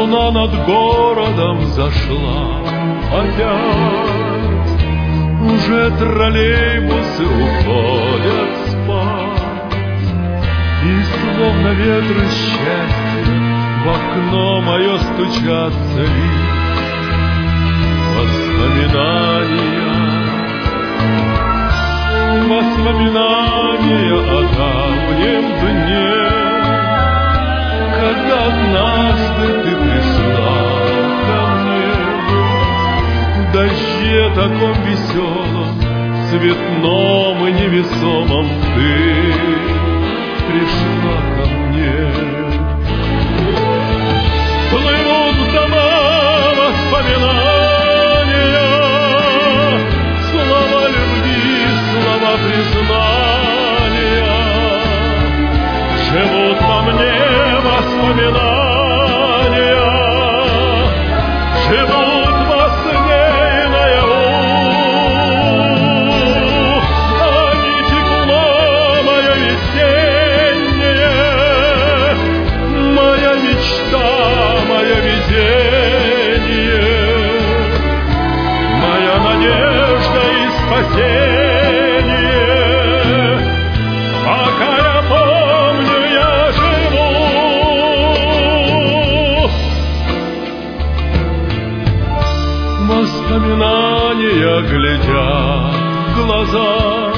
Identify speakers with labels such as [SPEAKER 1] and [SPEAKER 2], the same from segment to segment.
[SPEAKER 1] Луна над городом зашла опять, уже троллейбусы уходят спать, и словно ветры счастья в окно мое стучатся лишь воспоминания о давнем дне, когда однажды ты пришла ко мне. В дожде таком веселом, цветном и невесомом ты пришла ко мне. Плывут в дома воспоминания, слова любви, слова признания. Живут во мне воспоминания, живут во сне и наяву. Они тепло мое весеннее, моя мечта, мое везение, моя надежда и спасение. Пока я помню, я живу. Воспоминания глядят в глаза,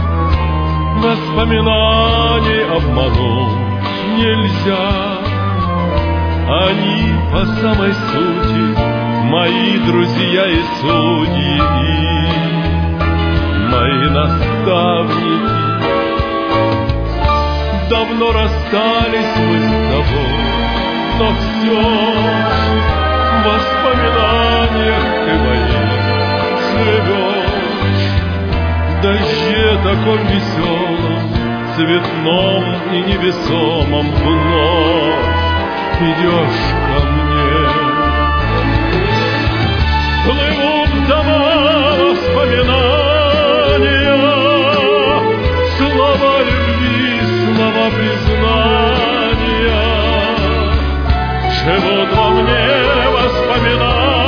[SPEAKER 1] воспоминаний обмануть нельзя. Они по самой сути мои друзья и судьи, мои наставники. Давно расстались мы с тобой, но все в воспоминаниях ты моих живешь. В дожде таком веселом, цветном и невесомом вновь идешь ко мне. Плывут дома воспоминания, слова любви, слова признания. Живут во мне воспоминания,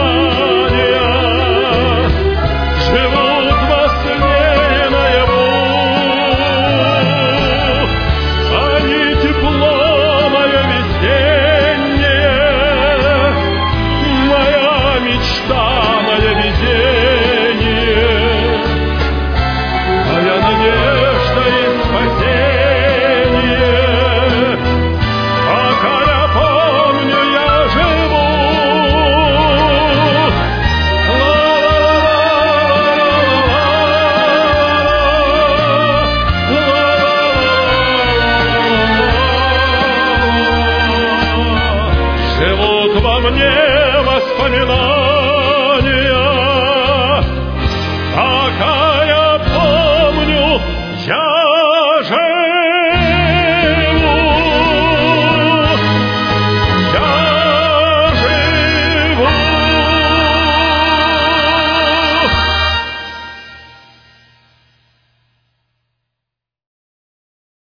[SPEAKER 1] живут во сне и наяву. Они тепло мое весеннее, моя мечта, мое везение, моя надежда и спасение. Пока я помню, я живу. Живут во мне воспоминания,